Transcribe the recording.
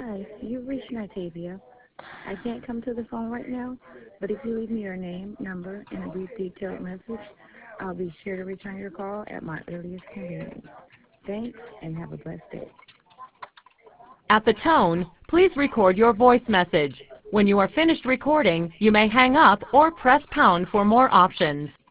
Hi, you've reached Nitavia. I can't come to the phone right now, but if you leave me your name, number, and a brief detailed message, I'll be sure to return your call at my earliest convenience. Thanks, and have a blessed day. At the tone, please record your voice message. When you are finished recording, you may hang up or press pound for more options.